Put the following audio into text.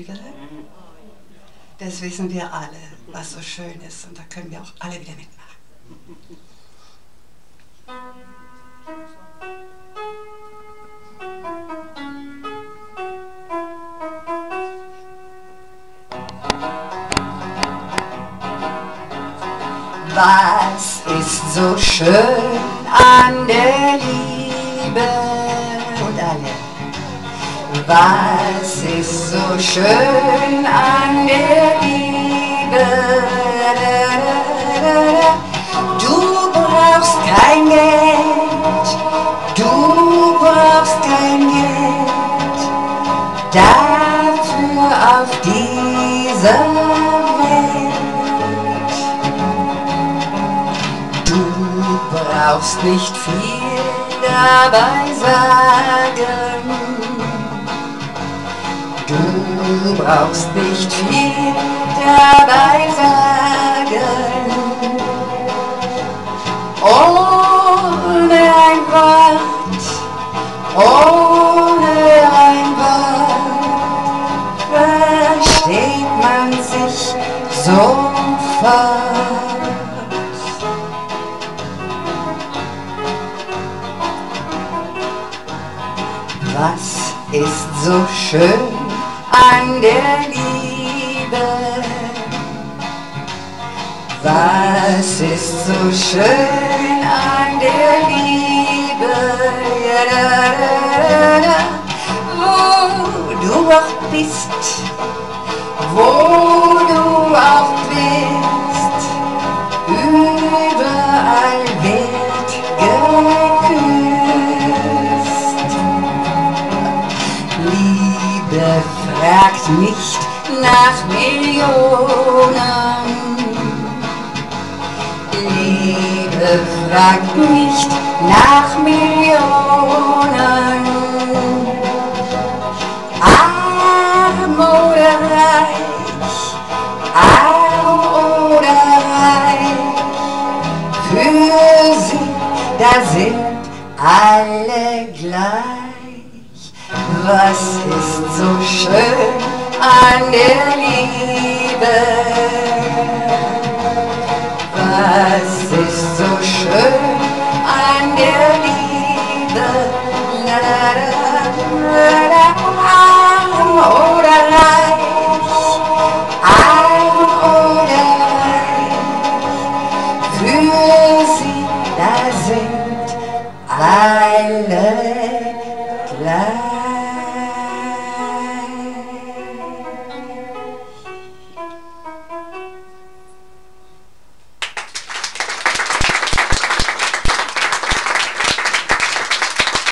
Liebe. Das wissen wir alle, was so schön ist, und da können wir auch alle wieder mitmachen. Was ist so schön an der Liebe? Und alle. Was ist so schön an der Liebe? Du brauchst kein Geld, du brauchst kein Geld dafür auf dieser Welt. Du brauchst nicht viel dabei sagen. Du brauchst nicht viel dabei sagen. Ohne ein Wort, ohne ein Wort versteht man sich sofort. Was ist so schön an der Liebe? Was ist so schön an der Liebe? Wo du auch bist, wo du auch bist, überall wird geküsst. Liebe fragt nicht nach Millionen. Liebe fragt nicht nach Millionen. Arm oder reich, arm oder reich, für sie, da sind alle gleich. Was ist so schön an der Liebe?